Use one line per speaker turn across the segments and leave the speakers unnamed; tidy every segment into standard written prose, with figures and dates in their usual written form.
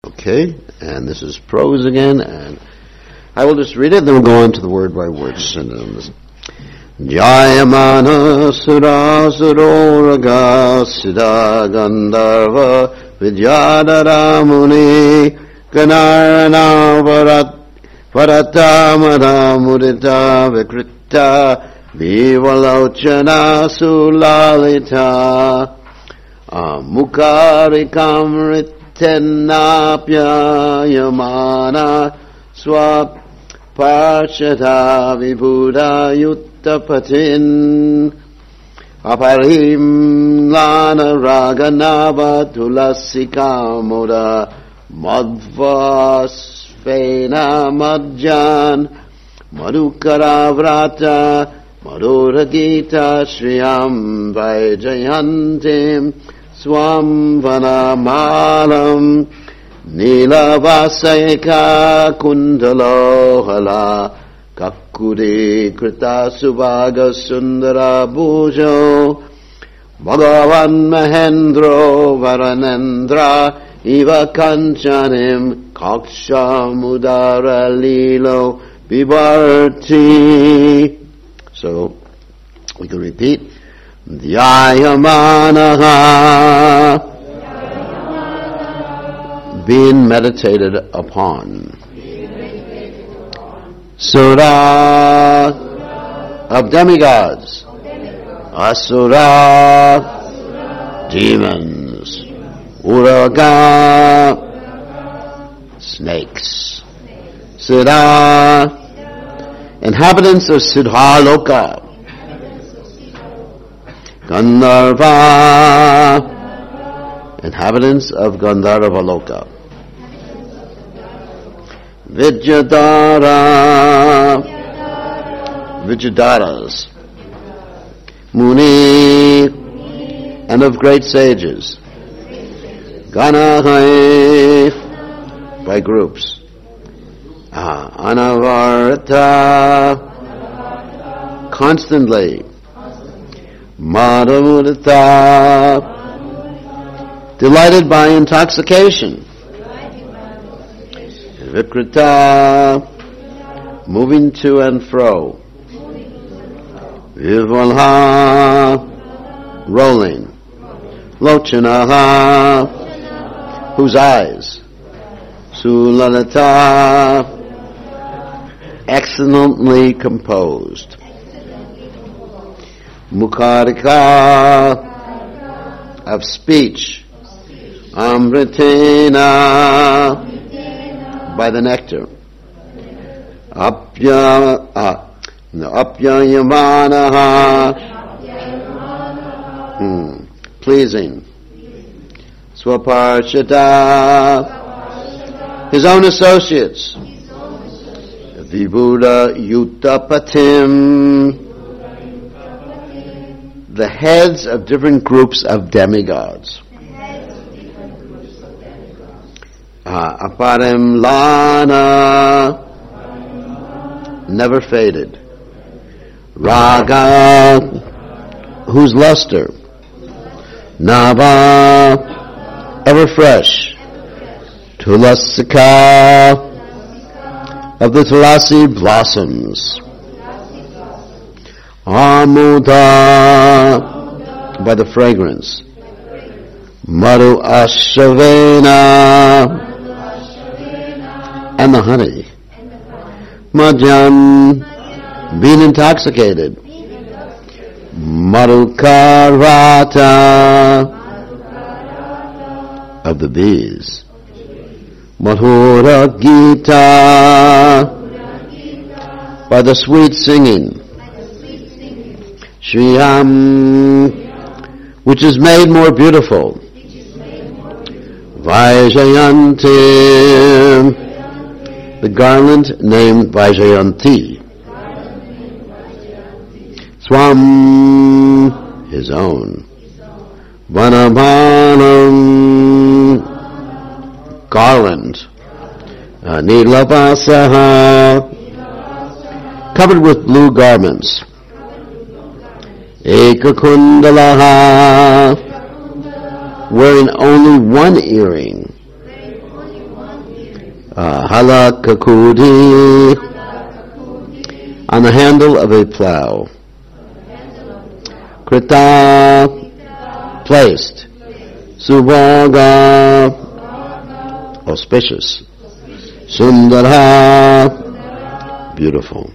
Okay, and this is prose again, and I will just read it, then we'll go on to the word-by-word synonyms. Jayamana sura suroraga siddha gandharva vidyadhara muni ganarana varatamada mudita vikrita vivalochana sulalita mukarikamrit Tenapya Yamana Swapashata Vibhuda Yuttapatin Aparim Lana Raganava Tulasika Moda Madhvasfena Madjan Madhukara Vrata Madhuragita Shriyam Vajayantim Swam Vanamalam Nilavasayaka Kundalohala Kakuri Krita Subhaga Sundara Bhujo Bhagavan Mahendro Varanendra Iva Kanchanim Kaksha Mudara Lilo Vivarti. So we can repeat. Dhyayamanaha, being meditated upon. Sura of demigods. Asura, demons. Uraga, snakes. Siddha, inhabitants of Siddhaloka. Gandharva, inhabitants of Gandharvaloka. Vidyadharas, Muni, and of great sages. Ganahai, by groups. Anavarta, constantly. Madhamudita, delighted by intoxication. Vikrita, moving to and fro. Vivalha, rolling. Lochanaha, whose eyes. Sulalita, excellently composed. Mukharika, of speech. Amritena, by the nectar. Apyayamanaha, pleasing. Swaparshata, his own associates. Vibhuda Yuttapatim, the heads of different groups of demigods. Aparim Lana, never faded. Raga, whose luster. Nava, ever fresh. Tulasika, of the tulasi blossoms. Amuda, by the fragrance. Madhu Ashavena, and the honey. Madhyam, being intoxicated. Madhukarata, of the bees. Madhura Gita, by the sweet singing. Shriyam, which is made more beautiful. Vaijayanti, the garland named Vaijayanti. Swam, his own. Vanabanam, garland. Nilabasaha, covered with blue garments. Ekakundalaha, wearing only one earring. Halakakudi, on the handle of a plow. Krita, placed. Subhaga, auspicious. Sundara, beautiful.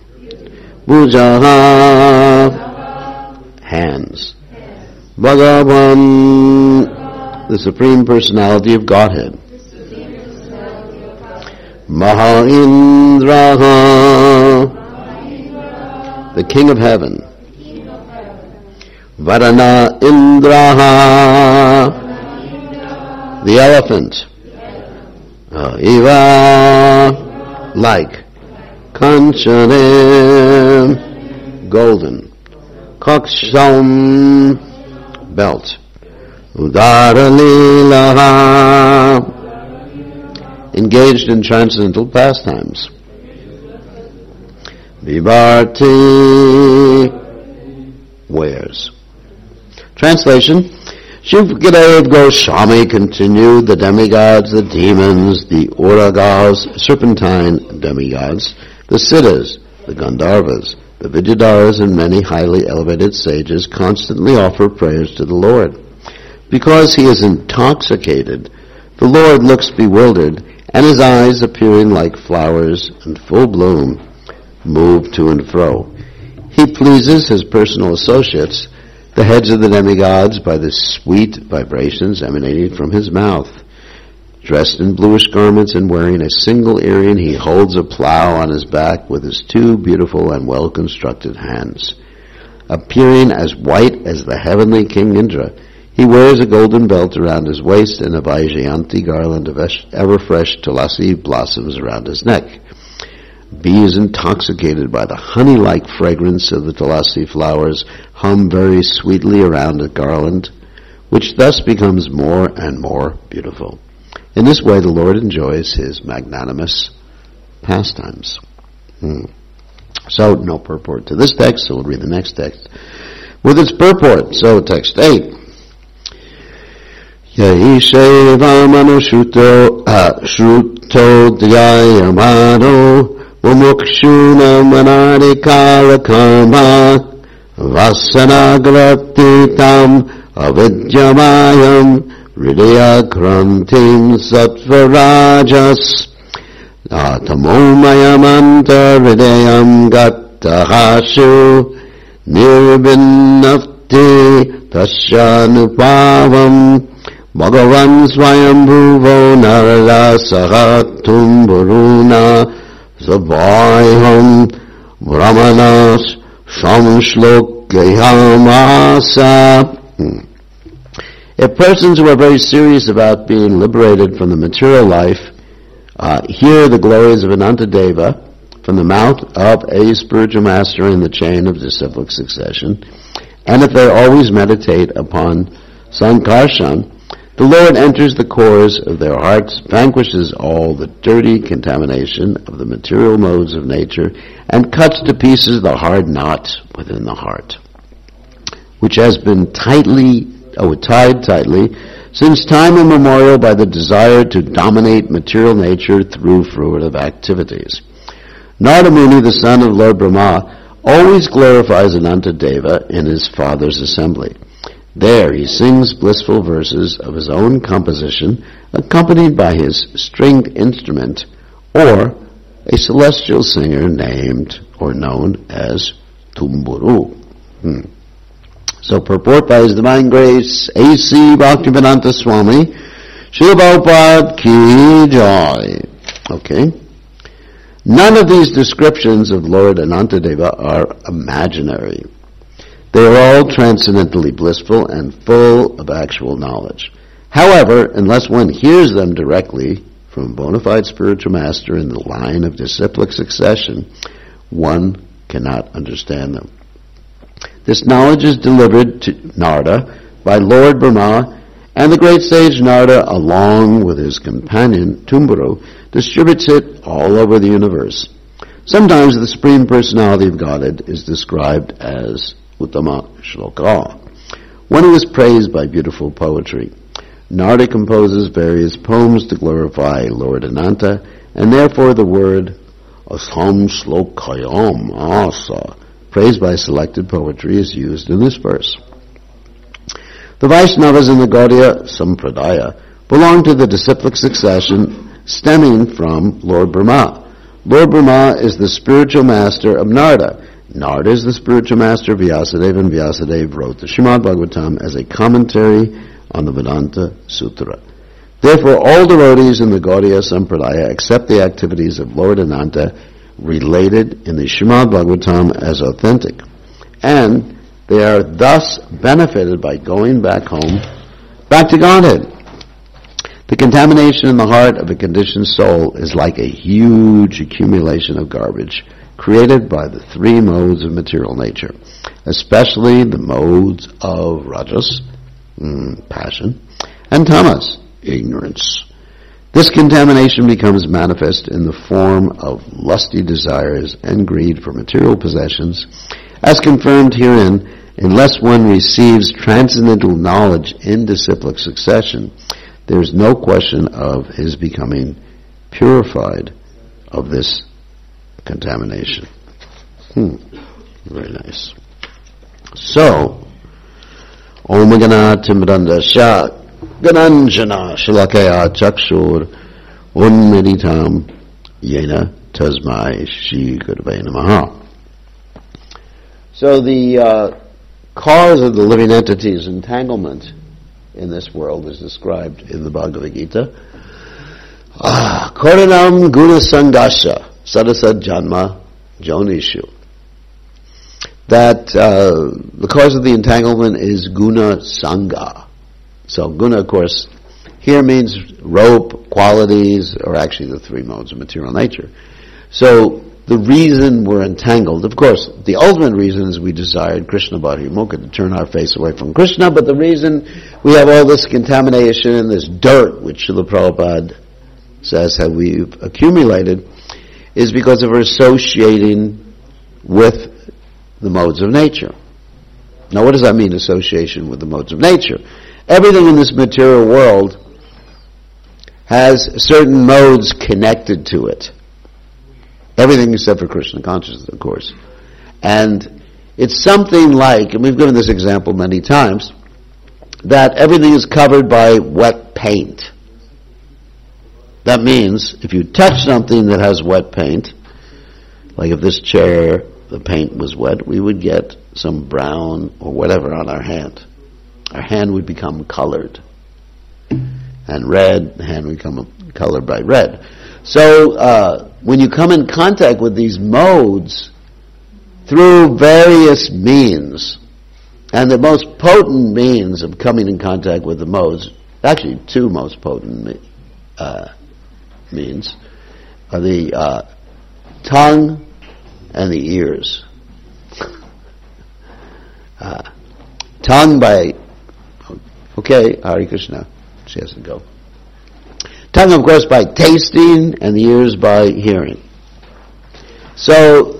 Bujaha, hands. Bhagavan, the Supreme Personality of Godhead. Mahaindraha, the King of Heaven. Varana Indraha, the elephant. Iva, like. Kanchanem, golden. Kaksham, belt. Udaralilaha, engaged in transcendental pastimes. Vibharti, wears. Translation. Shivgadev Goswami continued, the demigods, the demons, the Uragas, serpentine demigods, the Siddhas, the Gandharvas, the Vidyadharas, and many highly elevated sages constantly offer prayers to the Lord. Because he is intoxicated, the Lord looks bewildered, and his eyes, appearing like flowers in full bloom, move to and fro. He pleases his personal associates, the heads of the demigods, by the sweet vibrations emanating from his mouth. Dressed in bluish garments and wearing a single earring, he holds a plow on his back with his two beautiful and well-constructed hands. Appearing as white as the heavenly King Indra, he wears a golden belt around his waist and a Vaijayanti garland of ever-fresh tulasi blossoms around his neck. Bees intoxicated by the honey-like fragrance of the tulasi flowers hum very sweetly around a garland, which thus becomes more and more beautiful. In this way, the Lord enjoys his magnanimous pastimes. So, no purport to this text, so we'll read the next text with its purport. So, text 8. Yai Sheva Manushuto Shruto Dhyayamano Mumukshuna Manari Kalakama Vasanagratitam Avidyamayam Hridaya Krantim Sattva-rajas Tamomayamanta Hridayam Gattahashu Nirvinnafti Tasyanupavam Bhagavan Swayambhuvo Narada Sahatum Buruna Sabhayam Brahmanas Shamshlokayamasa. If persons who are very serious about being liberated from the material life hear the glories of Anantadeva from the mouth of a spiritual master in the chain of disciplic succession, and if they always meditate upon Sankarshan, the Lord enters the cores of their hearts, vanquishes all the dirty contamination of the material modes of nature, and cuts to pieces the hard knot within the heart, which has been tied tightly since time immemorial by the desire to dominate material nature through fruitive activities. Narada Muni, the son of Lord Brahma, always glorifies Anantadeva in his father's assembly. There he sings blissful verses of his own composition, accompanied by his stringed instrument, or a celestial singer named or known as Tumburu. So purport by His Divine Grace, A.C. Bhaktivedanta Swami, Srila Prabhupada Ki Jai. Okay. None of these descriptions of Lord Anantadeva are imaginary. They are all transcendently blissful and full of actual knowledge. However, unless one hears them directly from a bona fide spiritual master in the line of disciplic succession, one cannot understand them. This knowledge is delivered to Narada by Lord Brahma, and the great sage Narada, along with his companion Tumburu, distributes it all over the universe. Sometimes the Supreme Personality of Godhead is described as Uttama Shloka, one who is praised by beautiful poetry. Narada composes various poems to glorify Lord Ananta, and therefore the word Asam Slokayam Asa, praised by selected poetry, is used in this verse. The Vaishnavas in the Gaudiya Sampradaya belong to the disciplic succession stemming from Lord Brahma. Lord Brahma is the spiritual master of Narada. Narada is the spiritual master of Vyasadeva, and Vyasadeva wrote the Srimad Bhagavatam as a commentary on the Vedanta Sutra. Therefore, all devotees in the Gaudiya Sampradaya accept the activities of Lord Ananta related in the Srimad Bhagavatam as authentic, and they are thus benefited by going back home, back to Godhead. The contamination in the heart of a conditioned soul is like a huge accumulation of garbage created by the three modes of material nature, especially the modes of rajas, passion, and tamas, ignorance. This contamination becomes manifest in the form of lusty desires and greed for material possessions, as confirmed herein, unless one receives transcendental knowledge in disciplic succession, there is no question of his becoming purified of this contamination. Very nice. So, Om Gana Timrandasha Gananjana Shalakaya Chakshur Unmeditam Yena Tasmai Shri Gurave Namaha. So the cause of the living entity's entanglement in this world is described in the Bhagavad Gita. Koranam Guna Sangasha Sadasad Janma Jonishu. That the cause of the entanglement is Guna Sangha. So Guna, of course, here means rope, qualities, or actually the three modes of material nature. So the reason we're entangled, of course, the ultimate reason is we desired Krishna Bhadhi Mukha, to turn our face away from Krishna, but the reason we have all this contamination and this dirt, which Srila Prabhupada says that we've accumulated, is because of our associating with the modes of nature. Now what does that mean, association with the modes of nature? Everything in this material world has certain modes connected to it. Everything except for Krishna consciousness, of course. And it's something like, and we've given this example many times, that everything is covered by wet paint. That means if you touch something that has wet paint, like if this chair, the paint was wet, we would get some brown or whatever on our hand. Our hand would become colored. And red, the hand would become colored by red. So, when you come in contact with these modes through various means, and the most potent means of coming in contact with the modes, actually two most potent means, are the tongue and the ears. Tongue by, okay, Hare Krishna, she has to go. Tongue, of course, by tasting, and the ears by hearing. So,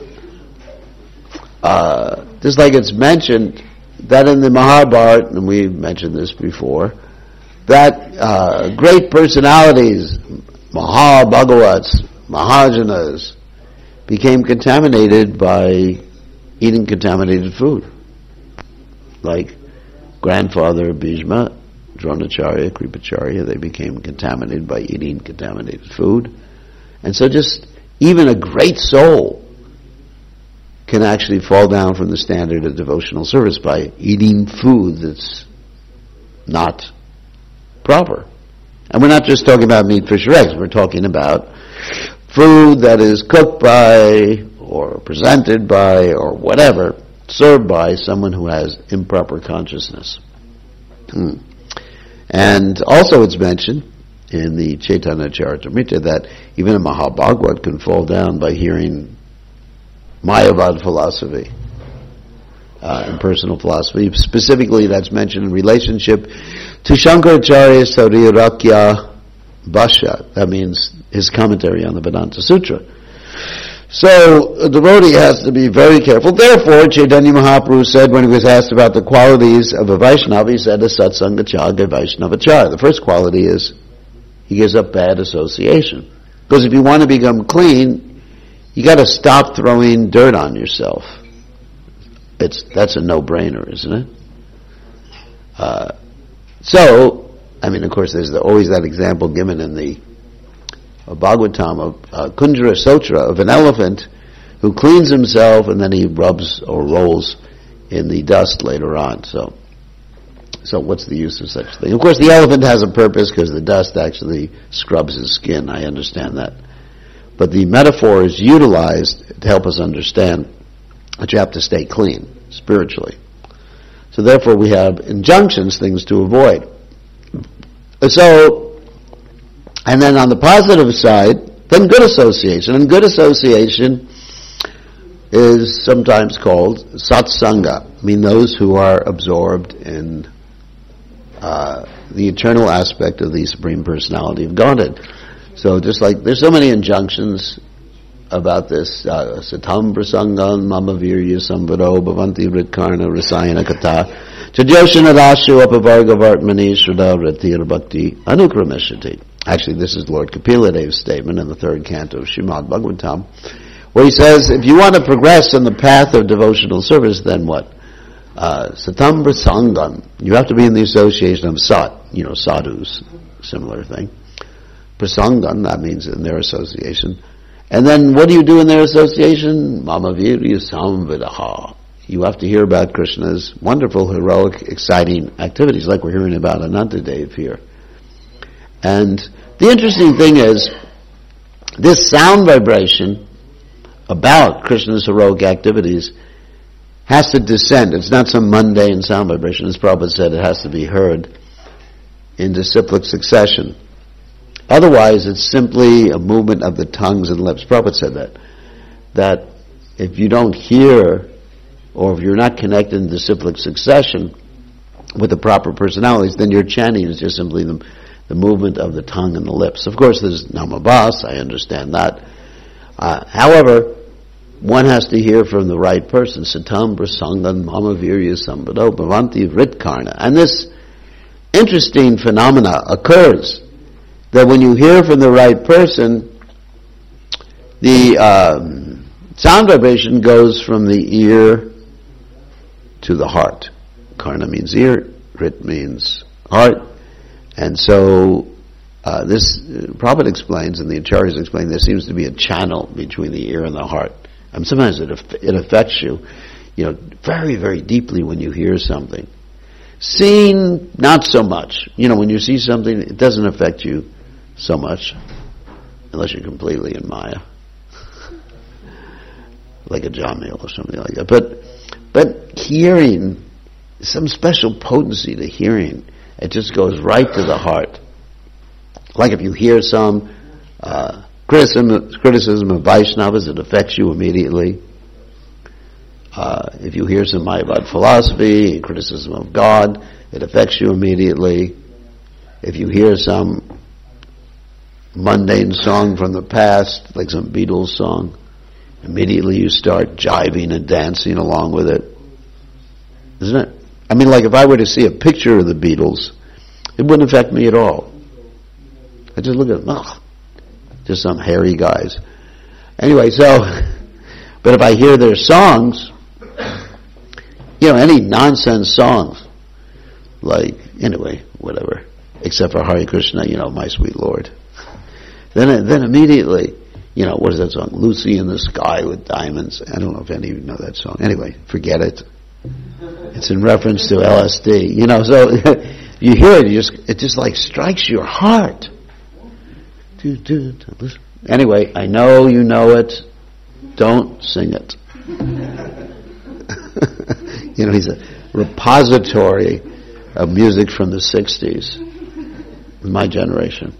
just like it's mentioned, that in the Mahabharata, and we've mentioned this before, that great personalities, Mahabhagavats, Mahajanas, became contaminated by eating contaminated food. Like grandfather Bhishma, Dronacharya, Kripacharya, they became contaminated by eating contaminated food. And so just even a great soul can actually fall down from the standard of devotional service by eating food that's not proper. And we're not just talking about meat, fish, or eggs. We're talking about food that is cooked by, or presented by, or whatever, served by someone who has improper consciousness. And also it's mentioned in the Chaitanya Charitamrita that even a Mahabhagavat can fall down by hearing Mayavad philosophy, impersonal philosophy. Specifically, that's mentioned in relationship to Shankaracharya Saurirakya Bhashya. That means his commentary on the Vedanta Sutra. So, a devotee has to be very careful. Therefore, Chaitanya Mahaprabhu said when he was asked about the qualities of a Vaishnava, he said, Satsangachāga Vaishnavachāra. The first quality is he gives up bad association. Because if you want to become clean, you got to stop throwing dirt on yourself. That's a no-brainer, isn't it? Of course, there's always that example given in the Bhagavatam of Kunjara Sutra of an elephant who cleans himself and then he rubs or rolls in the dust later on. So what's the use of such a thing? Of course, the elephant has a purpose because the dust actually scrubs his skin. I understand that. But the metaphor is utilized to help us understand that you have to stay clean spiritually. So therefore we have injunctions, things to avoid. And then on the positive side, then good association. And good association is sometimes called satsanga, those who are absorbed in the eternal aspect of the Supreme Personality of Godhead. So just like there's so many injunctions about this, satam prasangam mama virya samvado bhavanti ritkarna rasayana kata chajoshana dashu apavarga vartmani shraddha ratir bhakti anukrameshati. Actually, this is Lord Kapiladev's statement in the third canto of Srimad Bhagavatam, where he says, if you want to progress in the path of devotional service, then what? Satam prasangam. You have to be in the association of sadhus, similar thing. Prasangam, that means in their association. And then what do you do in their association? Mama virya samvidaha. You have to hear about Krishna's wonderful, heroic, exciting activities, like we're hearing about Anantadev here. And the interesting thing is, this sound vibration about Krishna's heroic activities has to descend. It's not some mundane sound vibration. As Prabhupada said, it has to be heard in disciplic succession. Otherwise, it's simply a movement of the tongues and lips. Prabhupada said that if you don't hear, or if you're not connected in disciplic succession with the proper personalities, then your chanting is just simply the movement of the tongue and the lips. Of course, there's namabhas, I understand that. However, one has to hear from the right person. Satam prasangam mama virya samvado bhavanti ritkarna. And this interesting phenomena occurs, that when you hear from the right person, the sound vibration goes from the ear to the heart. Karna means ear, rit means heart. And so this, Prabhupada explains, and the Acharyas explain, there seems to be a channel between the ear and the heart. And sometimes it affects you, very, very deeply when you hear something. Seeing, not so much. When you see something, it doesn't affect you so much, unless you're completely in Maya, like a Jamil or something like that. But hearing, some special potency to hearing. It just goes right to the heart. Like if you hear some criticism of Vaishnavas, it affects you immediately. If you hear some Mayavad philosophy, criticism of God, it affects you immediately. If you hear some mundane song from the past, like some Beatles song, immediately you start jiving and dancing along with it. Isn't it? Like if I were to see a picture of the Beatles, it wouldn't affect me at all. I just look at them, just some hairy guys. Anyway, but if I hear their songs, any nonsense songs, whatever, except for Hare Krishna, my sweet Lord. Then immediately, what is that song? Lucy in the Sky with Diamonds. I don't know if any of you know that song. Anyway, forget it. It's in reference to LSD. So you hear it, it just like strikes your heart. Anyway, I know you know it. Don't sing it. He's a repository of music from the 60s, my generation.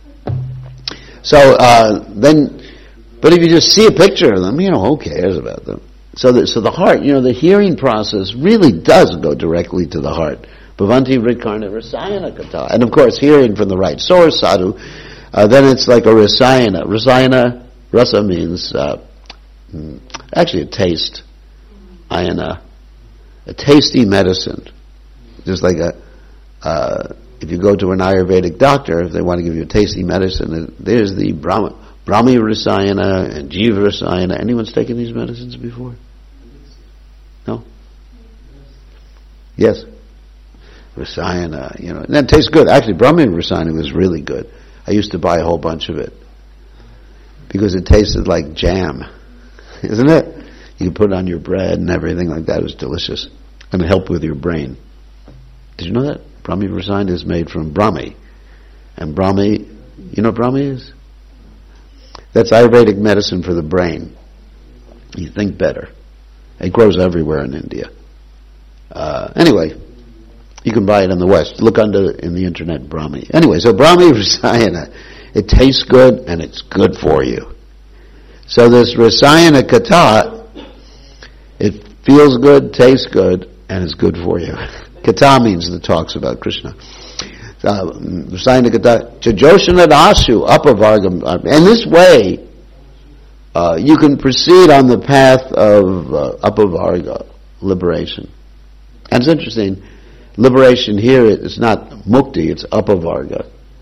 So but if you just see a picture of them, who cares about them? So the heart, the hearing process really does go directly to the heart. Bhavanti ritkarna rasayana kata. And of course, hearing from the right source, sadhu, then it's like a rasayana. Rasayana, rasa means, actually a taste. Ayana. A tasty medicine. Just like if you go to an Ayurvedic doctor, if they want to give you a tasty medicine, there's the Brahmi Rasayana and Jiva Rasayana. Anyone's taken these medicines before? No? Yes? Rasayana, and that tastes good. Actually, Brahmi Rasayana was really good. I used to buy a whole bunch of it because it tasted like jam, isn't it? You could put it on your bread and everything like that. It was delicious. And it helped with your brain. Did you know that? Brahmi Rasayana is made from Brahmi. And Brahmi, you know what Brahmi is? That's Ayurvedic medicine for the brain. You think better. It grows everywhere in India. Anyway, you can buy it in the West. Look in the internet, Brahmi. Anyway, so Brahmi Rasayana, it tastes good and it's good for you. So this Rasayana Katha, it feels good, tastes good, and is good for you. Katha means the talks about Krishna. Rasayana Katha, Chajoshana Dasu, Apavargam. In this way, you can proceed on the path of Apavarga, liberation. And it's interesting, liberation here is not mukti, it's apavarga.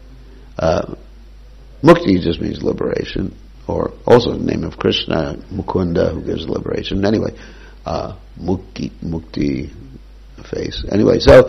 Mukti just means liberation, or also the name of Krishna, Mukunda, who gives liberation. Anyway, mukti, face. Anyway, so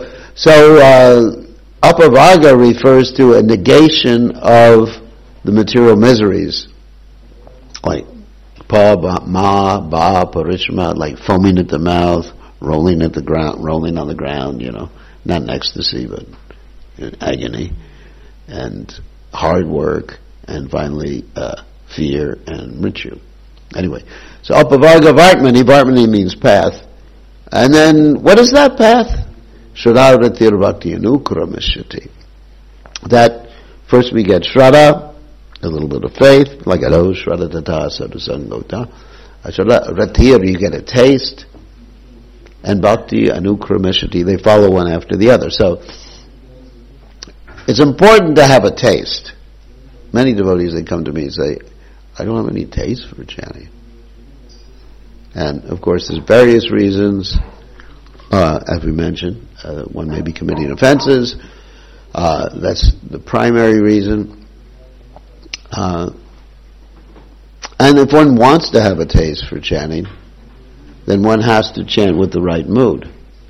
apavarga refers to a negation of the material miseries, like pa, ma, ba, parishma, like foaming at the mouth, rolling on the ground, not in ecstasy, but in agony, and hard work, and finally fear and mrityu. Anyway, so apavarga vartmani, vartmani means path. And then, what is that path? Shradha bhakti anukramishati. That, first we get shraddha, a little bit of faith, like ado, shraddha tata sadhusangota. Ratir, you get a taste, and bhakti, anukramishati, they follow one after the other. So, it's important to have a taste. Many devotees, they come to me and say, I don't have any taste for chanting. And, of course, there's various reasons, as we mentioned. One may be committing offenses. That's the primary reason. And if one wants to have a taste for chanting, then one has to chant with the right mood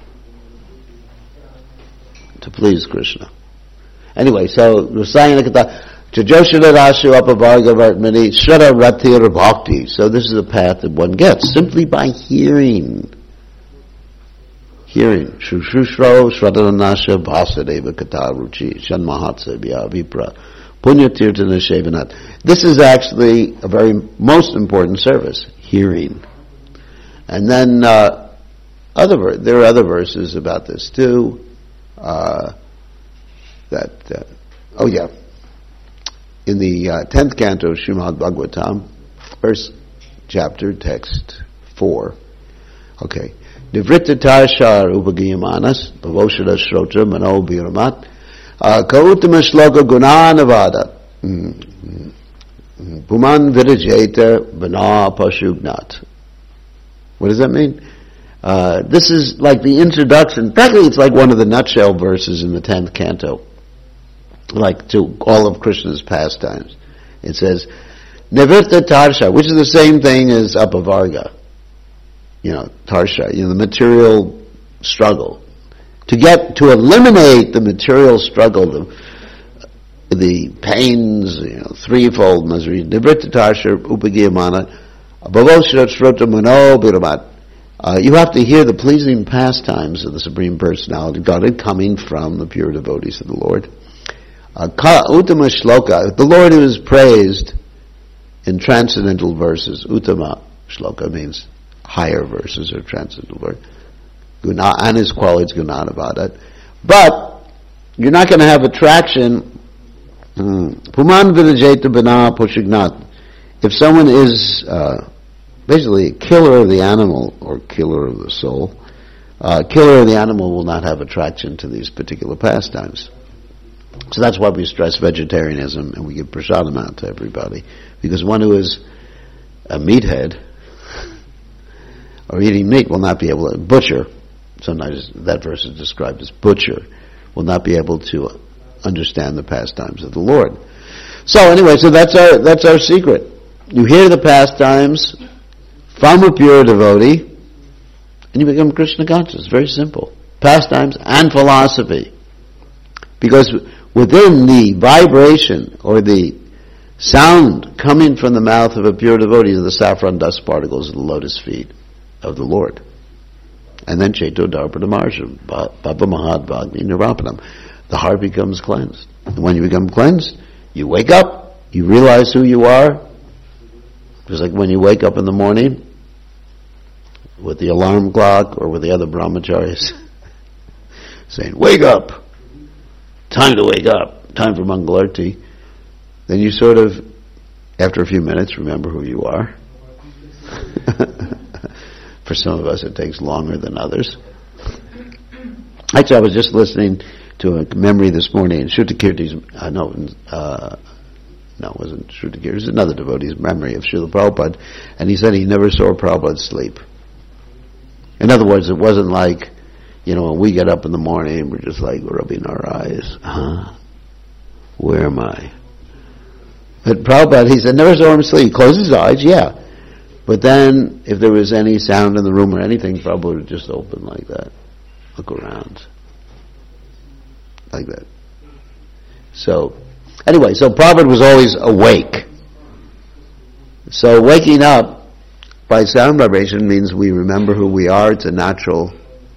to please Krishna. Anyway, so Rasayana Katha, Chajoshana Rasu Apavarga Vartmani, Shraddha Ratir Bhakti. So this is the path that one gets simply by hearing. Shushushro Shraddhanasha Vasadeva Katha Ruchi Shanmahatsa Vipra Punyatirtana Shevanat. This is actually a very most important service, hearing. And then there are other verses about this too. In the 10th canto of Srimad Bhagavatam, first chapter, text 4. Okay. Nivritta tarshar upagiyamanas, bhavoshada shrotra mano bhiramat, kautama shloka gunanavada, puman virajeta bana pashugnat. What does that mean? This is like the introduction. Practically, it's like one of the nutshell verses in the 10th canto, like to all of Krishna's pastimes. It says, Nivritta tarsha, which is the same thing as apavarga. Tarsha, the material struggle. To eliminate the material struggle, the pains, threefold misery. Nivritta tarsha upagiyamana, bhavoshra shrota mano biramat. You have to hear the pleasing pastimes of the Supreme Personality of Godhead coming from the pure devotees of the Lord. Ka Uttama Shloka, the Lord who is praised in transcendental verses. Uttama Shloka means higher verses or transcendental verses. Guna, and his qualities Gunanavada. But you're not going to have attraction. Puman Vidajeta Bana Poshignat. If someone is basically a killer of the animal or killer of the soul, killer of the animal will not have attraction to these particular pastimes. So that's why we stress vegetarianism and we give prasadam out to everybody. Because one who is a meathead or eating meat will not be able to, butcher, sometimes that verse is described as butcher, will not be able to understand the pastimes of the Lord. So anyway, so that's our secret. You hear the pastimes from a pure devotee, and you become Krishna conscious. Very simple. Pastimes and philosophy. Because within the vibration or the sound coming from the mouth of a pure devotee are the saffron dust particles of the lotus feet of the Lord. And then Cheto Darpada Marsham, Baba Mahad Bhagni Nirapanam. The heart becomes cleansed. And when you become cleansed, you wake up, you realize who you are. Just like when you wake up in the morning with the alarm clock or with the other brahmacharis saying, wake up! Time to wake up! Time for Mangalarti. Then you sort of, after a few minutes, remember who you are. For some of us it takes longer than others. Actually, I was just listening to a memory this morning in Shrutakirti's, no, it wasn't Shrutakirti, it was another devotee's memory of Srila Prabhupada, and he said he never saw Prabhupada sleep. In other words, it wasn't like, when we get up in the morning, we're just like rubbing our eyes. Where am I? But Prabhupada, he said, never saw him sleep. He closed his eyes, yeah. But then, if there was any sound in the room or anything, Prabhupada would just open like that. Look around. Like that. So, anyway, so Prabhupada was always awake. So waking up by sound vibration means we remember who we are. It's natural,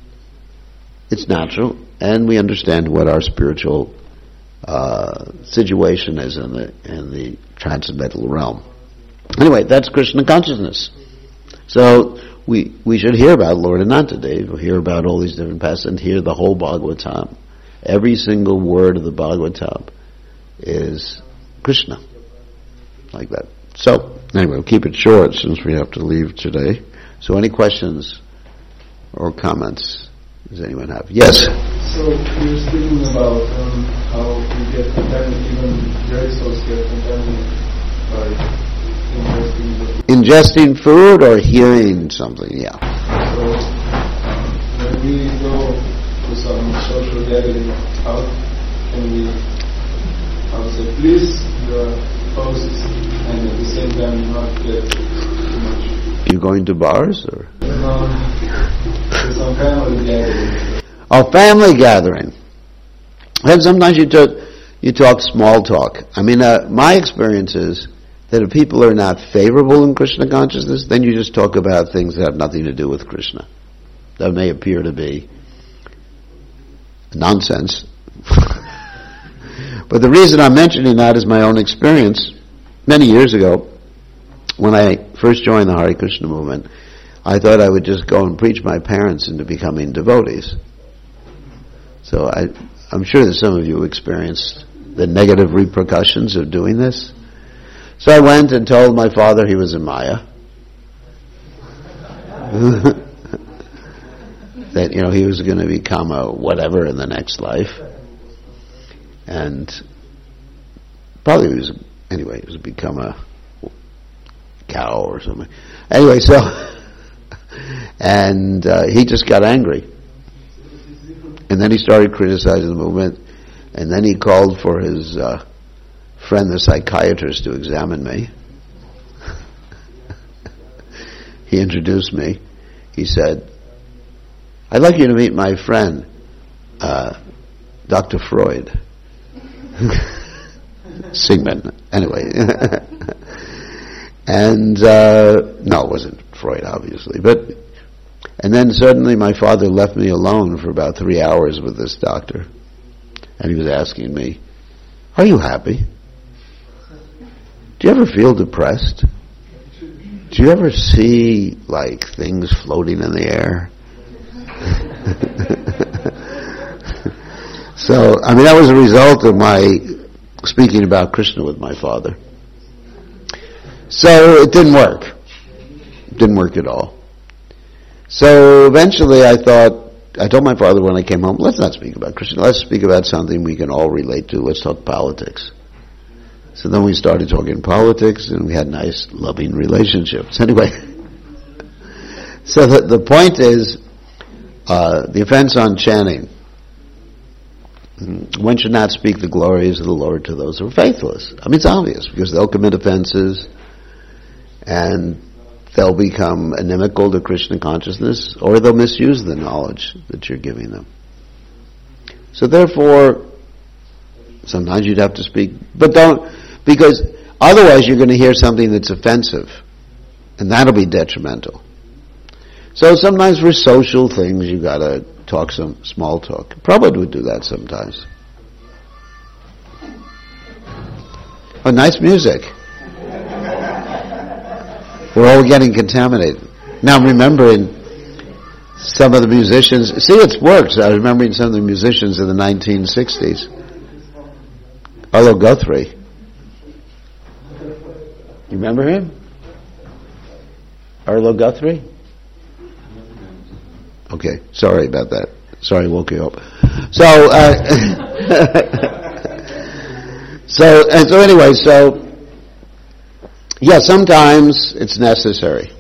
and we understand what our spiritual situation is in the transcendental realm. Anyway, that's Krishna consciousness. So we should hear about Lord Anantadev, hear about all these different paths, and hear the whole Bhagavatam. Every single word of the Bhagavatam is Krishna, like that. So anyway, we'll keep it short since we have to leave today. So any questions or comments does anyone have? Yes?
So you're speaking about how we get contaminated, even great souls get contaminated by
ingesting food or hearing something, yeah.
So when we go to some social gathering, how can we, please the hosts and at the same time not get too much?
You going to bars or?
No, to some family gathering.
Oh, family gathering. And sometimes you talk small talk. I mean, my experience is that if people are not favorable in Krishna consciousness, then you just talk about things that have nothing to do with Krishna. That may appear to be nonsense. But the reason I'm mentioning that is my own experience. Many years ago, when I first joined the Hare Krishna movement, I thought I would just go and preach my parents into becoming devotees. So I'm sure that some of you experienced the negative repercussions of doing this. So I went and told my father he was in Maya. That, he was going to become a whatever in the next life. And probably he was become a cow or something. Anyway, so, and he just got angry. And then he started criticizing the movement. And then he called for his friend, the psychiatrist, to examine me. He introduced me. He said, I'd like you to meet my friend, Dr. Freud. Sigmund. Anyway. And, no, it wasn't Freud, obviously. And then suddenly my father left me alone for about 3 hours with this doctor. And he was asking me, are you happy? Do you ever feel depressed? Do you ever see, things floating in the air? So, that was a result of my speaking about Krishna with my father. So, it didn't work. It didn't work at all. So, eventually I told my father when I came home, let's not speak about Krishna, let's speak about something we can all relate to, let's talk politics. So then we started talking politics, and we had nice, loving relationships. Anyway, so the point is, the offense on chanting. one should not speak the glories of the Lord to those who are faithless. I mean, it's obvious, because they'll commit offenses, and they'll become inimical to Krishna consciousness, or they'll misuse the knowledge that you're giving them. So therefore, sometimes you'd have to speak, but don't, because otherwise you're going to hear something that's offensive, and that'll be detrimental. So sometimes for social things you got to talk some small talk. Prabhupada would do that sometimes. Oh, nice music. We're all getting contaminated. Now I'm remembering some of the musicians. See, it works. I was remembering some of the musicians in the 1960s. Arlo Guthrie. You remember him? Arlo Guthrie? Okay, sorry about that. Sorry, I woke you up. So, yeah, sometimes it's necessary.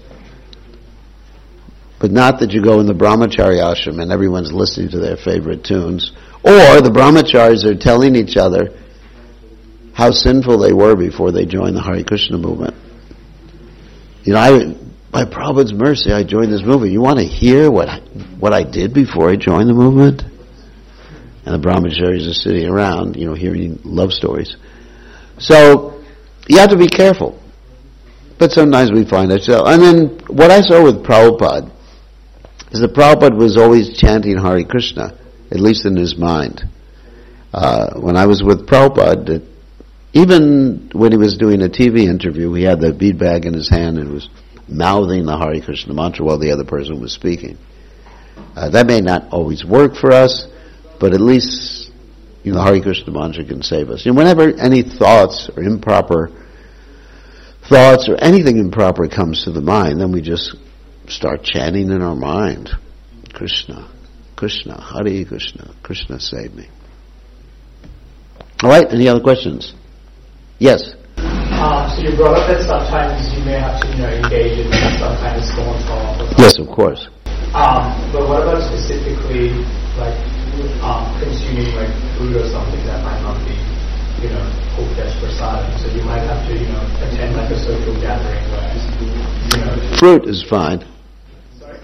But not that you go in the brahmachari ashram and everyone's listening to their favorite tunes. Or the brahmacharis are telling each other how sinful they were before they joined the Hare Krishna movement. You know, by Prabhupada's mercy, I joined this movement. You want to hear what I did before I joined the movement? And the brahmacharis are sitting around, you know, hearing love stories. So, you have to be careful. But sometimes we find ourselves. And then, what I saw with Prabhupada is that Prabhupada was always chanting Hare Krishna, at least in his mind. When I was with Prabhupada, even when he was doing a TV interview, he had the bead bag in his hand and was mouthing the Hare Krishna mantra while the other person was speaking. That may not always work for us, but at least, you know, Hare Krishna mantra can save us. And whenever any thoughts or improper thoughts or anything improper comes to the mind, then we just start chanting in our mind, Krishna, Krishna, Hare Krishna, Krishna save me. All right, any other questions? Yes?
So you brought up that sometimes you may have to, engage in some kind of storm talk.
Yes, of course.
But what about specifically, like, consuming, like, food or something that might not be, cooked as prasadam? So you might have to, attend, like, a social gathering where,
Fruit is fine.
Sorry?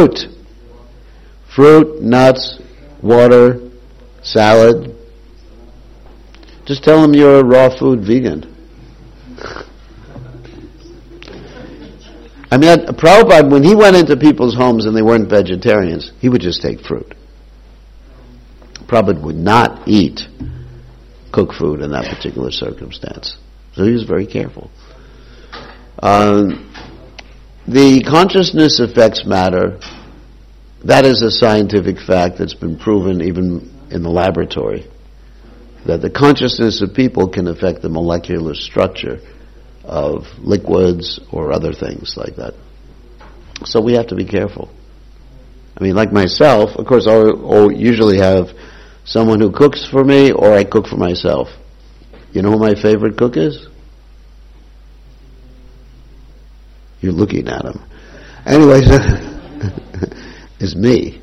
Fruit, nuts, water, salad. Just tell them you're a raw food vegan. I mean, Prabhupada, when he went into people's homes and they weren't vegetarians, he would just take fruit. Prabhupada would not eat cooked food in that particular circumstance. So he was very careful. The consciousness affects matter. That is a scientific fact that's been proven even in the laboratory, that the consciousness of people can affect the molecular structure of liquids or other things like that. So we have to be careful. I mean, like myself, of course, I'll usually have someone who cooks for me, or I cook for myself. You know who my favorite cook is? You're looking at him. Anyway, it's me.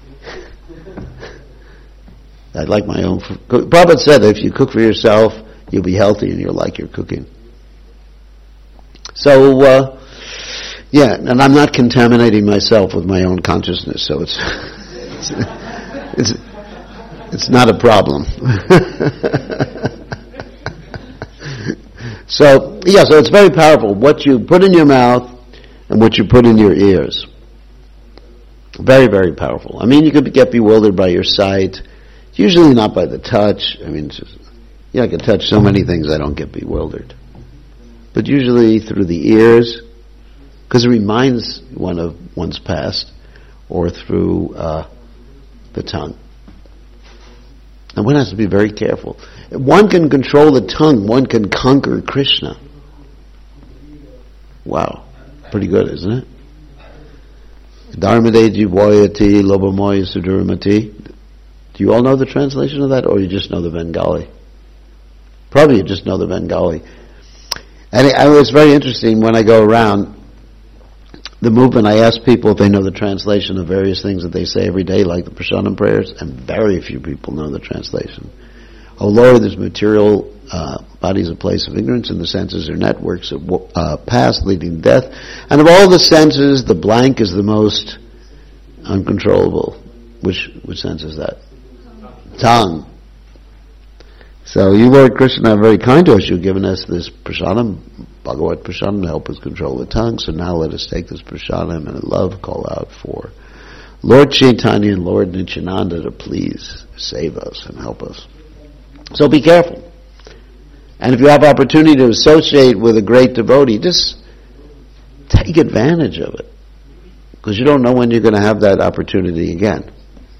I like my own food. Prabhupada said that if you cook for yourself, you'll be healthy and you'll like your cooking. So, and I'm not contaminating myself with my own consciousness, so it's not a problem. So it's very powerful. What you put in your mouth and what you put in your ears. Very, very powerful. I mean, you could get bewildered by your sight. Usually not by the touch. I mean, I can touch so many things I don't get bewildered. But usually through the ears, because it reminds one of one's past, or through the tongue. And one has to be very careful. If one can control the tongue, one can conquer Krishna. Wow. Pretty good, isn't it? Dharmade jivayati lobamoya suduramati. Do you all know the translation of that, or you just know the Bengali? Probably you just know the Bengali. And it's very interesting when I go around. the movement, I ask people if they know the translation of various things that they say every day, like the Prasadam prayers, and very few people know the translation. O Lord, this material body is a place of ignorance, and the senses are networks of past leading to death. And of all the senses, the blank is the most uncontrollable. Which sense is that? Tongue. So you, Lord Krishna, are very kind to us. You've given us this prasadam, Bhagavad prasadam, to help us control the tongue. So now let us take this prasadam and in love call out for Lord Chaitanya and Lord Nityananda to please save us and help us. So be careful. And if you have opportunity to associate with a great devotee, just take advantage of it. Because you don't know when you're going to have that opportunity again.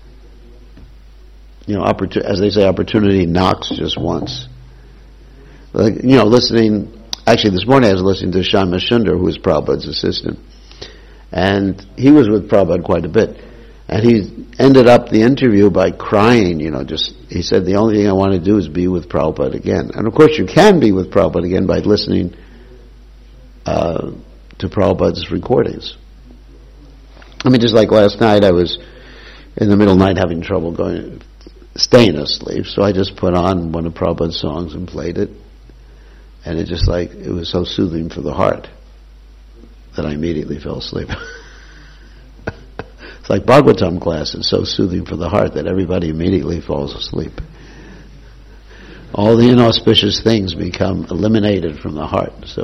You know, as they say, opportunity knocks just once. Like, you know, actually this morning I was listening to Shyama Sundar, who was Prabhupada's assistant. And he was with Prabhupada quite a bit. And he ended up the interview by crying, he said, the only thing I want to do is be with Prabhupada again. And of course you can be with Prabhupada again by listening to Prabhupada's recordings. I mean, just like last night, I was in the middle of the night having trouble staying asleep, so I just put on one of Prabhupada's songs and played it. And it was so soothing for the heart that I immediately fell asleep. It's like Bhagavatam class is so soothing for the heart that everybody immediately falls asleep. All the inauspicious things become eliminated from the heart, so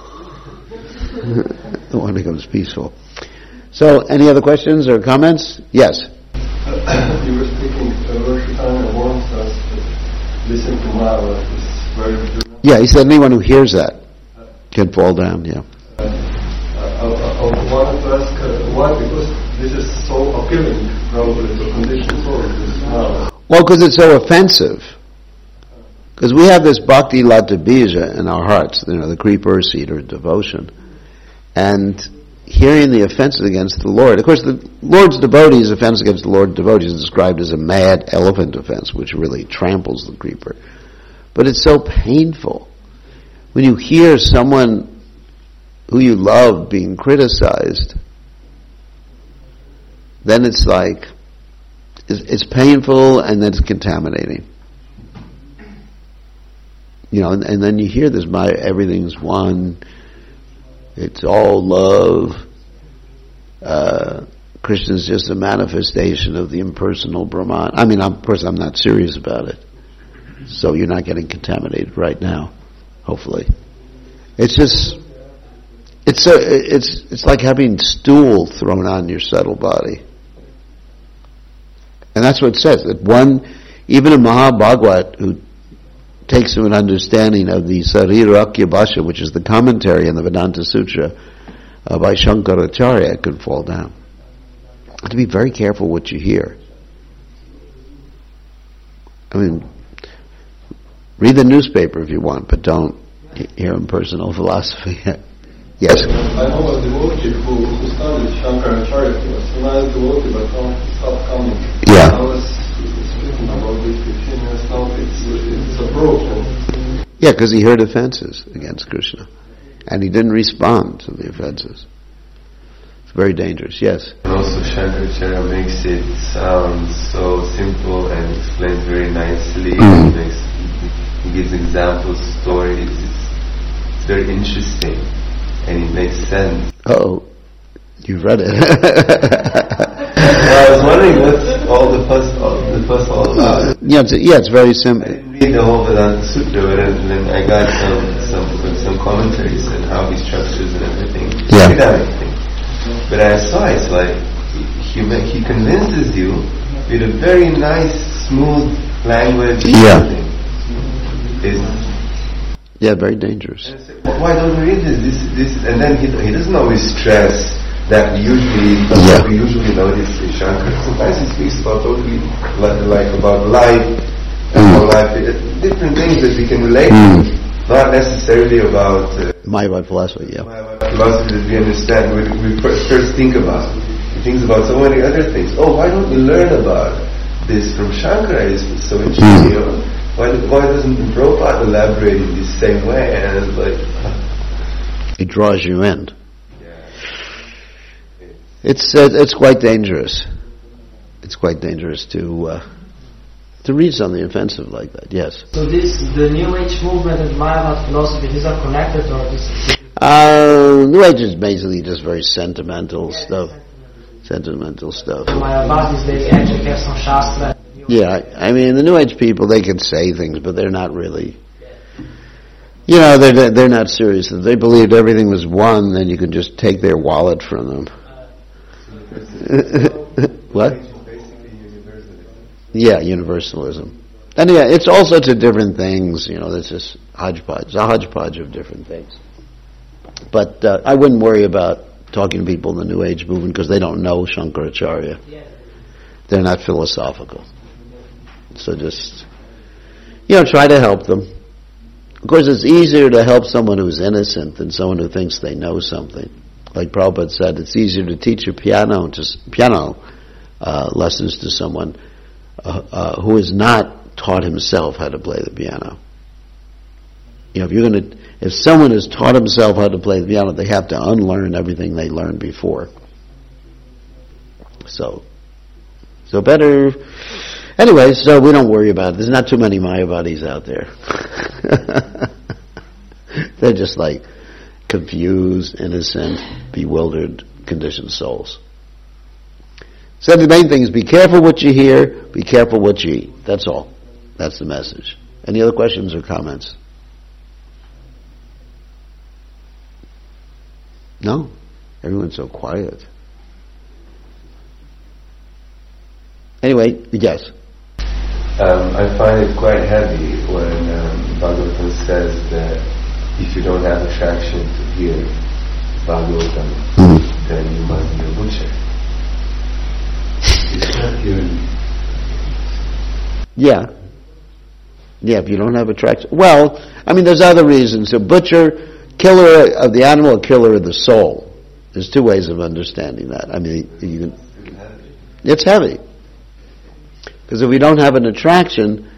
the one becomes peaceful. So, any other questions or comments? Yes?
You were speaking, Lord Chaitanya warns us to listen to Mara. It's very good.
Yeah, he said anyone who hears that can fall down, yeah.
I wanted to ask why, because this is so appealing, probably, to conditioned souls, this Mara.
Well, because it's so offensive. Because we have this bhakti lata bija in our hearts, the creeper seed or devotion. And hearing the offenses against the Lord. Of course, the Lord's devotees' offense against the Lord's devotees is described as a mad elephant offense, which really tramples the creeper. But it's so painful. When you hear someone who you love being criticized, then it's it's painful and then it's contaminating. And then you hear this, everything's one, it's all love. Krishna's just a manifestation of the impersonal Brahman. I mean, of course, I'm not serious about it. So you're not getting contaminated right now, hopefully. It's like having stool thrown on your subtle body. And that's what it says, that even a Mahabhagavat who takes to an understanding of the Sarirakya Bhasha, which is the commentary on the Vedanta Sutra by Shankaracharya, it could fall down. You have to be very careful what you hear. I mean, read the newspaper if you want, but don't hear impersonal philosophy. Yes?
I know a devotee who studied Shankaracharya. He was a nice devotee, but now he stopped coming.
Yeah.
I was speaking about this 15 years now. It's a problem.
Yeah, because he heard offenses against Krishna. And he didn't respond to the offenses. It's very dangerous. Yes?
And also Shankaracharya makes it sound so simple and explains very nicely. He gives examples, stories. It's very interesting. And it makes sense.
Uh-oh. You've read it.
I was wondering what's all the fuss all about.
It's very simple.
I didn't read the whole Vedanta Sutra, but then I got some commentaries and how he structures and everything.
Yeah.
Everything. But I saw it's like he convinces you with a very nice, smooth language.
Yeah.
It's
very dangerous.
Why don't we read this? And then he doesn't always stress that we usually notice in Shankar. Sometimes he speaks about totally like about life and how life is, different things that we can relate to, not necessarily about
Mayavad philosophy. Yeah.
Mayavad philosophy that we understand. We first think about. He thinks about so many other things. Oh, why don't we learn about this from Shankara? It's so interesting. Why doesn't Prabhupada elaborate in the same way? And it's like...
It draws you in. It's quite dangerous. It's quite dangerous to read something offensive like that. Yes.
So the New Age movement and Mayavad philosophy, these are connected, or this?
New Age is basically just very sentimental stuff. Sentimental stuff.
The Mayavadis, they actually have some shastra.
Yeah, I mean the New Age people, they can say things, but they're not really. They're not serious. If they believed everything was one, then you could just take their wallet from them. What? Yeah, universalism. And yeah, it's also to different things, it's just hodgepodge. It's a hodgepodge of different things. But I wouldn't worry about talking to people in the New Age movement because they don't know Shankaracharya. They're not philosophical. So just, try to help them. Of course, it's easier to help someone who's innocent than someone who thinks they know something. Like Prabhupada said, it's easier to teach piano lessons to someone who has not taught himself how to play the piano. If someone has taught himself how to play the piano, they have to unlearn everything they learned before. So better. Anyway, so we don't worry about it. There's not too many Mayavadis out there. They're just like confused, innocent, bewildered, conditioned souls. So the main thing is be careful what you hear, be careful what you eat. That's all. That's the message. Any other questions or comments? No? Everyone's so quiet. Anyway, yes?
I find it quite heavy when Bhagavatam says that if you don't have attraction to hear Bhagavatam, then you must be a butcher. It's not hearing.
Yeah, if you don't have attraction. Well, there's other reasons. A butcher, killer of the animal, killer of the soul. There's two ways of understanding that. It's heavy. Because if we don't have an attraction,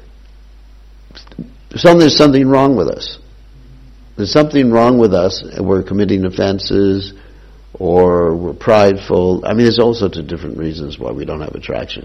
there's something wrong with us. There's something wrong with us, and we're committing offenses, or we're prideful. There's all sorts of different reasons why we don't have attraction.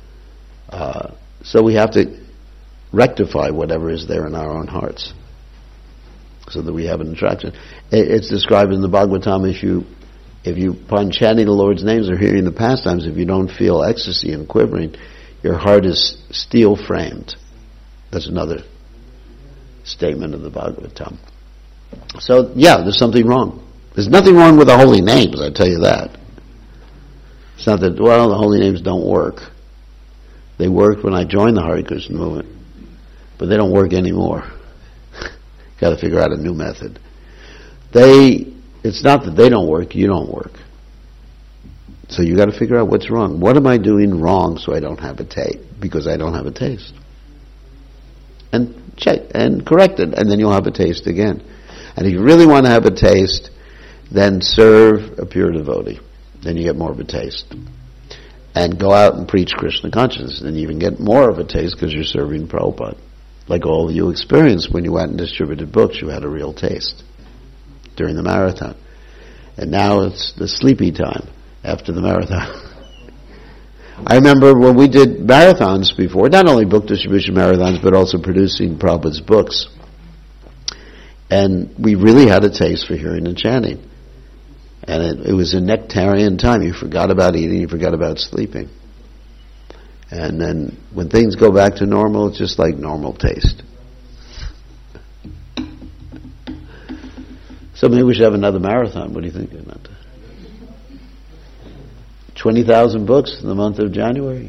So we have to rectify whatever is there in our own hearts, so that we have an attraction. It's described in the Bhagavatam, if you, upon chanting the Lord's names or hearing the pastimes, if you don't feel ecstasy and quivering, your heart is steel framed. That's another statement of the Bhagavatam. So, there's something wrong. There's nothing wrong with the holy names, I tell you that. It's not that, the holy names don't work. They worked when I joined the Hare Krishna movement, but they don't work anymore. Got to figure out a new method. It's not that they don't work, you don't work. So you got to figure out what's wrong. What am I doing wrong so I don't have a taste? Because I don't have a taste. And check and correct it, and then you'll have a taste again. And if you really want to have a taste, then serve a pure devotee. Then you get more of a taste. And go out and preach Krishna consciousness, and you even get more of a taste because you're serving Prabhupada. Like all you experienced when you went and distributed books, you had a real taste during the marathon. And now it's the sleepy time after the marathon. I remember when we did marathons before, not only book distribution marathons, but also producing Prabhupada's books. And we really had a taste for hearing and chanting. And it was a nectarian time. You forgot about eating, you forgot about sleeping. And then when things go back to normal, it's just like normal taste. So maybe we should have another marathon. What do you think about that? 20,000 books in the month of January.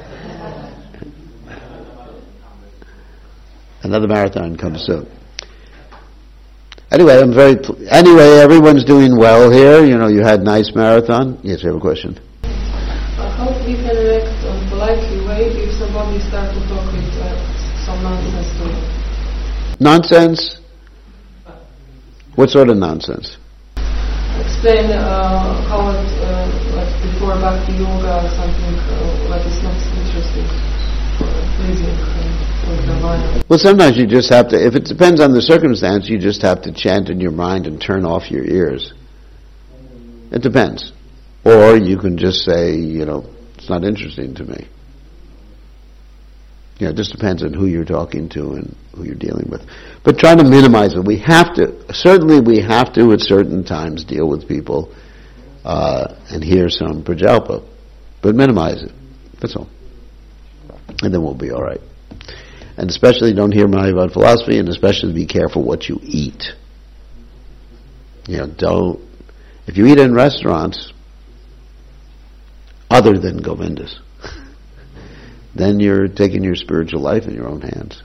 Another marathon comes soon. Anyway, everyone's doing well here. You had a nice marathon. Yes, you have a question.
How we can react on politely way if somebody starts to talk with some nonsense to it?
Nonsense? What sort of nonsense?
Explain how it, like before Bhakti Yoga or something, like it's not interesting or pleasing with the mind.
Well, sometimes you just have to, if it depends on the circumstance, you just have to chant in your mind and turn off your ears. It depends. Or you can just say, it's not interesting to me. It just depends on who you're talking to and who you're dealing with. But try to minimize it. We have to at certain times deal with people and hear some prajalpa. But minimize it. That's all. And then we'll be all right. And especially don't hear Mayavad philosophy, and especially be careful what you eat. If you eat in restaurants other than Govinda's, then you're taking your spiritual life in your own hands.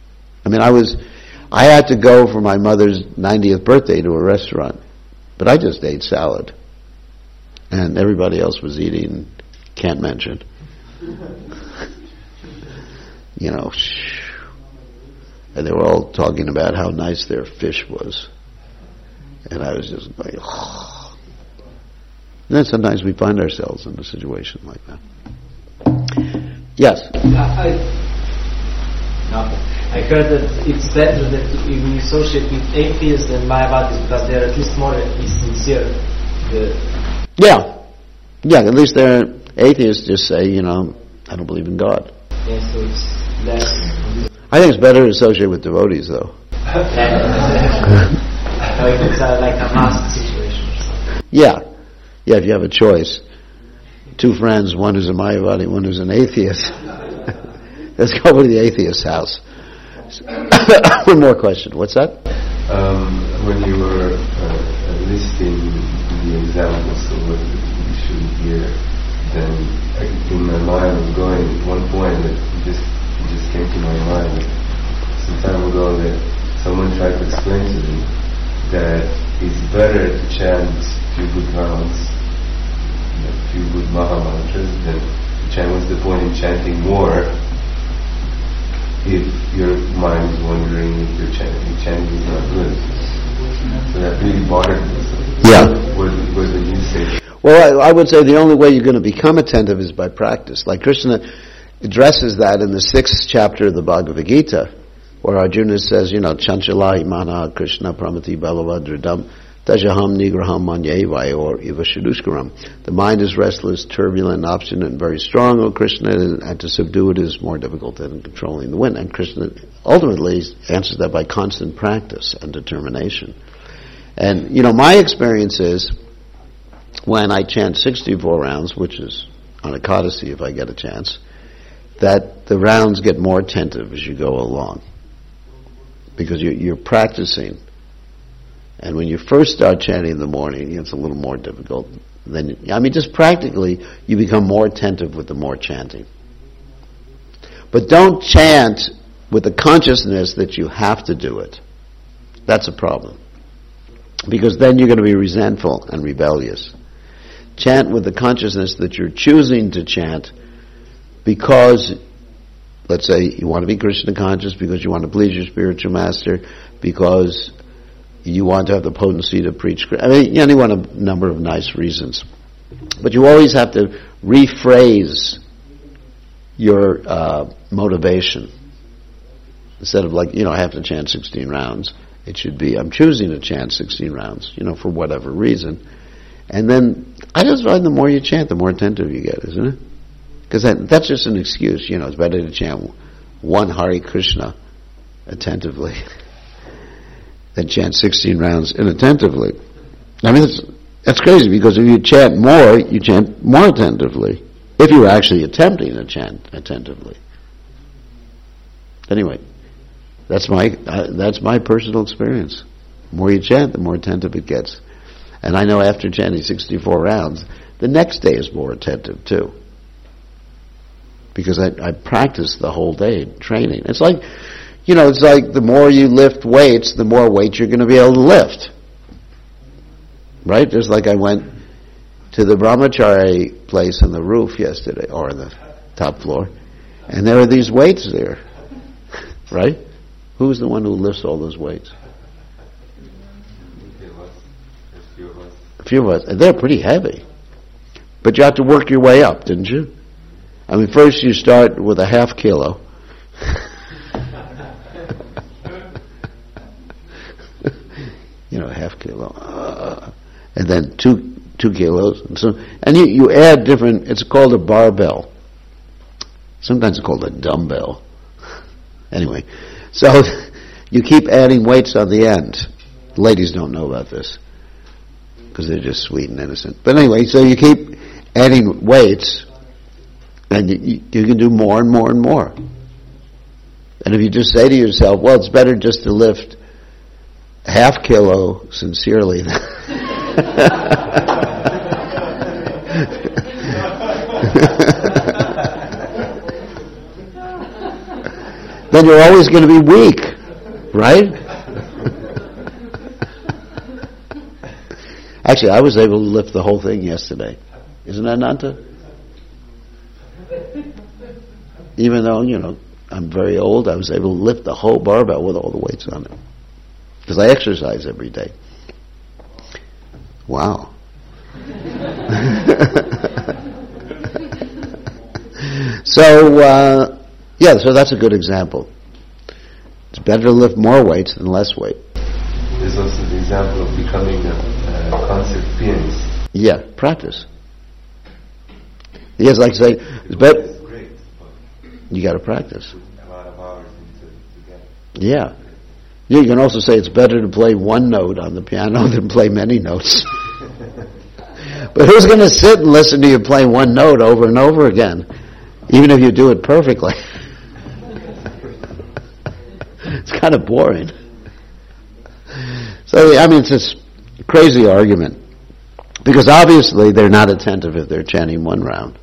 I had to go for my mother's 90th birthday to a restaurant, but I just ate salad. And everybody else was eating, can't mention. And they were all talking about how nice their fish was. And I was just going, oh. And then sometimes we find ourselves in a situation like that. Yes?
I heard that it's better that if we associate with atheists than Mayavadis because they're at least more sincere.
Yeah, at least they're atheists just say, I don't believe in God.
Yeah, so it's less.
I think it's better to associate with devotees, though.
It's like a mask situation or something.
Yeah, if you have a choice. Two friends, one who's a Mayavadi, one who's an atheist. Let's go to the atheist's house. One more question. What's that?
When you were listing the examples of what we should hear, then in my mind was going one point that just came to my mind some time ago, that someone tried to explain to me that it's better to chant few good rounds, a few good Maha mantras, than to chant. What's the point in chanting more if your mind is wondering if your chanting is not good? So that really bothered me.
Yeah.
What did you say?
Well, I would say the only way you're going to become attentive is by practice. Like Krishna addresses that in the 6th chapter of the Bhagavad Gita, where Arjuna says, Chanchala imana Krishna pramati balavadridam tajaham nigraham manyevayo or ivashadushkaram. The mind is restless, turbulent, obstinate, and very strong, O Krishna, and to subdue it is more difficult than controlling the wind. And Krishna ultimately answers that by constant practice and determination. And, my experience is, when I chant 64 rounds, which is on a Ekadasi if I get a chance, that the rounds get more attentive as you go along. Because you're practicing. And when you first start chanting in the morning, it's a little more difficult. Then, just practically, you become more attentive with the more chanting. But don't chant with the consciousness that you have to do it. That's a problem. Because then you're going to be resentful and rebellious. Chant with the consciousness that you're choosing to chant because, let's say, you want to be Krishna conscious, because you want to please your spiritual master, because you want to have the potency to preach. Any one of a number of nice reasons. But you always have to rephrase your motivation. Instead of I have to chant 16 rounds. It should be, I'm choosing to chant 16 rounds, for whatever reason. And then, I just find the more you chant, the more attentive you get, isn't it? Because that's just an excuse, it's better to chant one Hare Krishna attentively than chant 16 rounds inattentively. That's crazy, because if you chant more attentively, if you're actually attempting to chant attentively. Anyway, that's my personal experience. The more you chant, the more attentive it gets. And I know after chanting 64 rounds, the next day is more attentive too. Because I practiced the whole day training. It's like the more you lift weights, the more weight you're going to be able to lift. Right? Just like I went to the Brahmachari place on the roof yesterday, or on the top floor, and there are these weights there. Right? Who's the one who lifts all those weights? A few of us. And they're pretty heavy. But you have to work your way up, didn't you? First you start with a half kilo. Half kilo. And then 2 2 kilos. And you add different, it's called a barbell. Sometimes it's called a dumbbell. Anyway, so you keep adding weights on the end. Ladies don't know about this because they're just sweet and innocent. But anyway, so you keep adding weights and you can do more and more and more. And if you just say to yourself, well, it's better just to lift half kilo sincerely. Then you're always going to be weak, right? Actually, I was able to lift the whole thing yesterday. Isn't that Nanta? Even though, I'm very old, I was able to lift the whole barbell with all the weights on it. Because I exercise every day. Wow. So that's a good example. It's better to lift more weights than less weight.
There's also the example of becoming a concert pianist.
Yeah, practice. Yes, like I say, it's better.
It's great, but
you got to practice.
a lot of hours into get.
Yeah. You can also say it's better to play one note on the piano than play many notes. But who's going to sit and listen to you play one note over and over again, even if you do it perfectly? It's kind of boring. So, it's this crazy argument. Because obviously they're not attentive if they're chanting one round.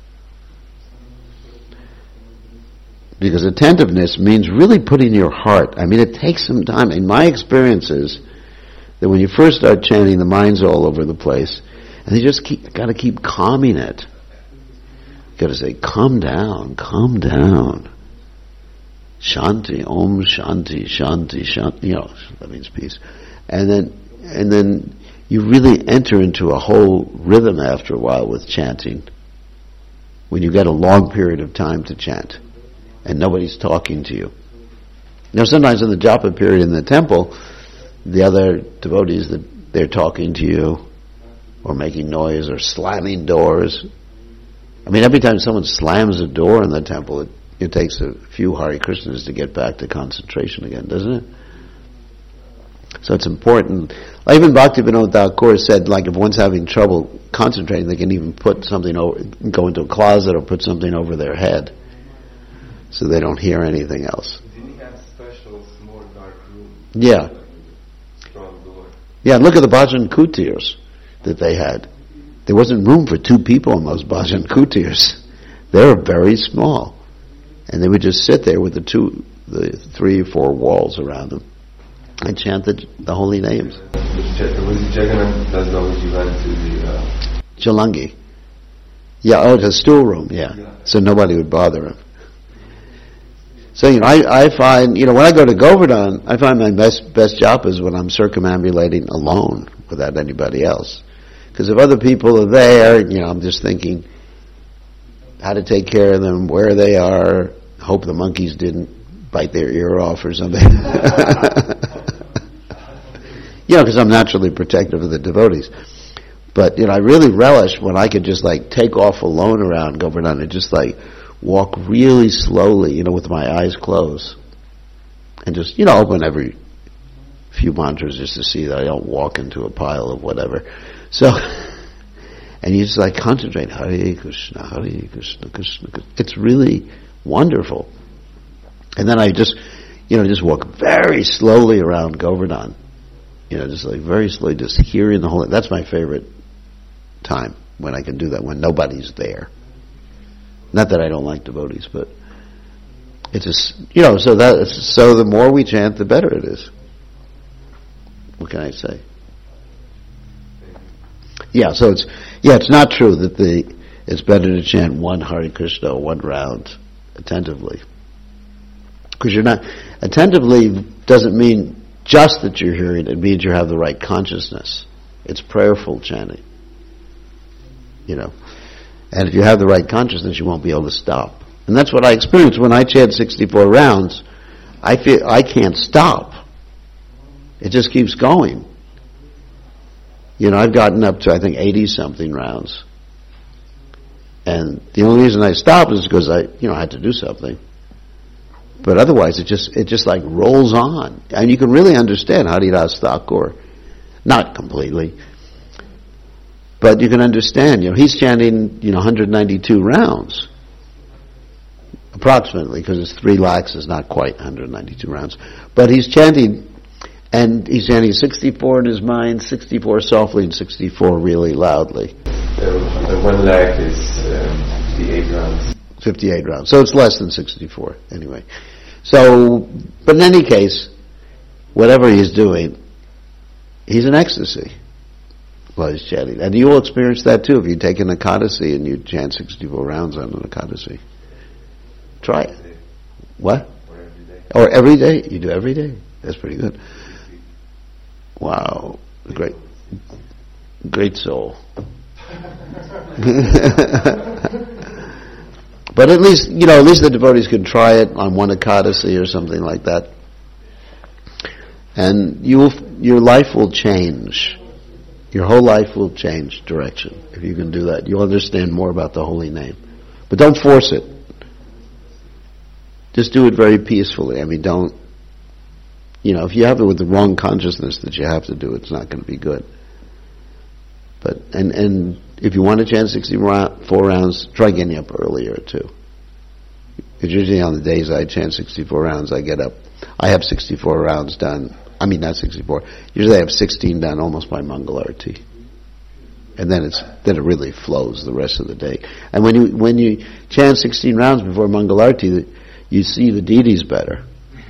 Because attentiveness means really putting your heart. It takes some time. In my experience is that when you first start chanting, the mind's all over the place. And you just got to keep calming it. You got to say, calm down, calm down. Shanti, Om Shanti, Shanti, Shanti. That means peace. And then you really enter into a whole rhythm after a while with chanting. When you get a long period of time to chant. And nobody's talking to you. Sometimes in the japa period in the temple, the other devotees, they're talking to you, or making noise, or slamming doors. Every time someone slams a door in the temple, it takes a few Hare Krishnas to get back to concentration again, doesn't it? So it's important. Even Bhaktivinoda Thakur said, if one's having trouble concentrating, they can even put something over, go into a closet or put something over their head, so they don't hear anything else.
Didn't he have special small dark room?
Yeah.
Strong door.
Yeah, look at the Bhajan Kutirs that they had. There wasn't room for 2 people in those Bhajan Kutirs. They were very small. And they would just sit there with the 3 or 4 walls around them and chant the holy names.
Was it Jagannath Das Babaji went to the...
Chalangi. Yeah, the stool room, yeah. So nobody would bother him. So, I find, when I go to Govardhan, I find my best job is when I'm circumambulating alone without anybody else. Because if other people are there, I'm just thinking how to take care of them, where they are, hope the monkeys didn't bite their ear off or something. Because I'm naturally protective of the devotees. But, I really relish when I could just take off alone around Govardhan and just walk really slowly, with my eyes closed. And just, open every few mantras just to see that I don't walk into a pile of whatever. So, and you just concentrate, Hare Krishna, Hare Krishna, Krishna Krishna. It's really wonderful. And then I just walk very slowly around Govardhan. Just very slowly, just hearing the whole, that's my favorite time, when I can do that, when nobody's there. Not that I don't like devotees, but it's just, so the more we chant, the better it is. What can I say? Yeah, so it's not true that it's better to chant one Hare Krishna, one round, attentively. Because you're not, attentively doesn't mean just that you're hearing, it means you have the right consciousness. It's prayerful chanting. And if you have the right consciousness, you won't be able to stop. And that's what I experience when I chant 64 rounds. I feel I can't stop. It just keeps going. I've gotten up to, I think, 80-something rounds. And the only reason I stopped is because I had to do something. But otherwise, it just like rolls on. And you can really understand Haridas Thakur. Not completely. But you can understand, he's chanting, 192 rounds. Approximately, because it's 3 lakhs is not quite 192 rounds. But he's chanting, and he's chanting 64 in his mind, 64 softly, and 64 really loudly.
The 1 lakh is 58 rounds.
58 rounds. So it's less than 64, anyway. So, but in any case, whatever he's doing, he's in ecstasy while he's chanting. And you will experience that too if you take an Ekadasi and you chant 64 rounds on an Ekadasi. Try it. What? Or every day? You do every day? That's pretty good. Wow. Great soul. But at least the devotees can try it on one Ekadasi or something like that. And your life will change. Your whole life will change direction if you can do that. You'll understand more about the holy name. But don't force it. Just do it very peacefully. I mean, don't, if you have it with the wrong consciousness that you have to do it, it's not going to be good. But, and if you want to chant 64 rounds, try getting up earlier too. Because usually on the days I chant 64 rounds, I get up. I have 64 rounds done. I mean, not 64. Usually I have 16 done almost by Mangalarti. And then it really flows the rest of the day. And when you chant 16 rounds before Mangalarti, you see the deities better.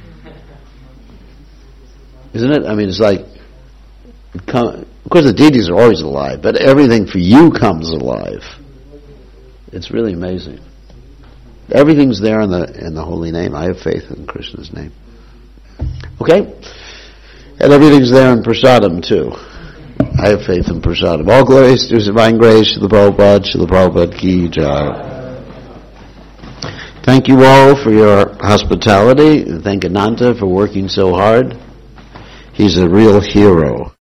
Isn't it? I mean, it's like, of course the deities are always alive, but everything for you comes alive. It's really amazing. Everything's there in the holy name. I have faith in Krishna's name. Okay? And everything's there in Prasadam too. I have faith in Prasadam. All glories to His Divine Grace, Srila Prabhupada ki jai. Thank you all for your hospitality, and thank Ananta for working so hard. He's a real hero.